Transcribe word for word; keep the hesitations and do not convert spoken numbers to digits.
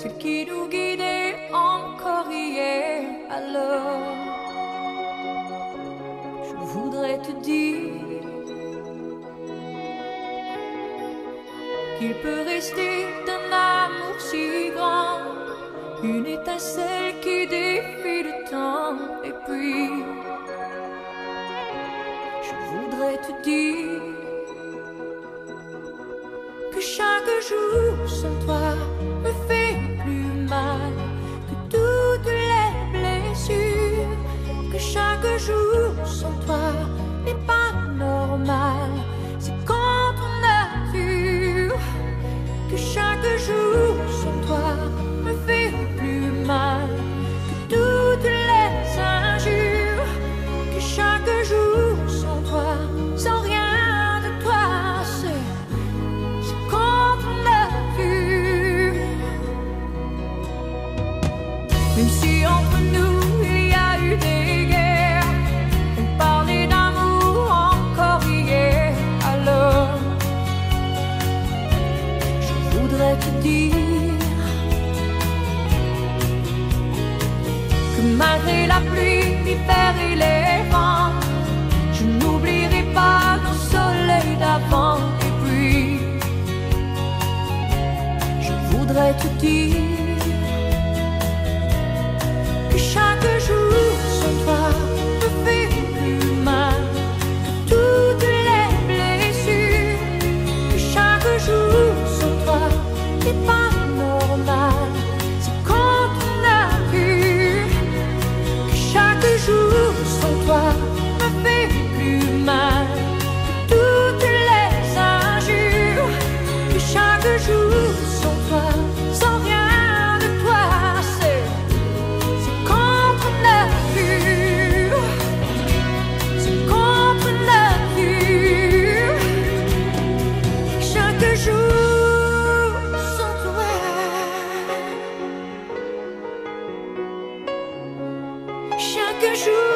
celle qui nous guidait encore hier. Alors, je voudrais te dire qu'il peut rester d'un amour si grand une étincelle qui défie le temps. Et puis, je voudrais te dire que chaque jour sans toi me fait plus mal que toutes les blessures, que chaque jour sans toi n'est pas normal. C'est quand on a vu que chaque jour sans toi me fait plus mal que toutes les injures, que chaque jour sans toi, sans rien de toi, c'est c'est quand on a vu. Même si entre nous il y a eu des guerres, on parlait d'amour encore hier. Alors, je voudrais te dire que malgré la pluie, l'hiver et les vents, je n'oublierai pas nos soleils d'avant. Et puis, je voudrais te dire que chaque jour sans toi me fait plus mal que toutes les blessures, que chaque jour sans toi n'est pas normal. C'est quand on a vu que chaque jour sans toi me fait plus mal que toutes les injures, que chaque jour sans toi, sans rien de toi, c'est c'est quand on a vu, c'est quand on a vu que chaque jour sans toi, chaque jour.